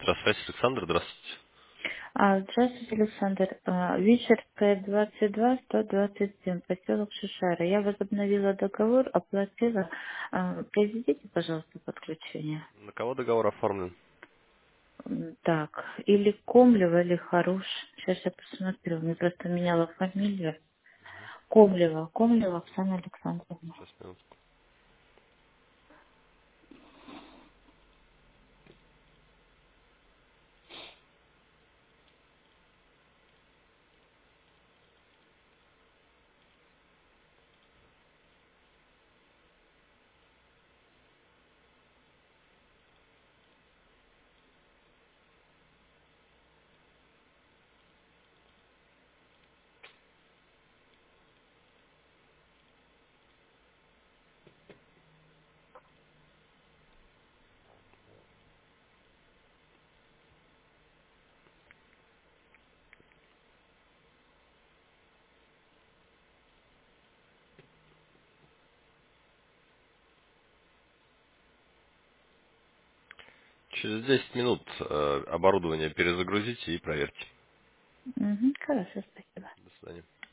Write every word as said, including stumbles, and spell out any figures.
Электросвязь, Александр, здравствуйте. А, Здравствуйте, Александр. А, Вечер П двадцать два сто двадцать семь, поселок Шишара. Я возобновила договор, оплатила. А, Произведите, пожалуйста, подключение. На кого договор оформлен? М, Так, или Комлева, или Харуш. Сейчас я посмотрю. Мне просто меняла фамилию. Комлева. Комлева Оксана Александровна. Сейчас, минутку. Через десять минут э, оборудование перезагрузите и проверьте. Угу, хорошо, спасибо. До свидания.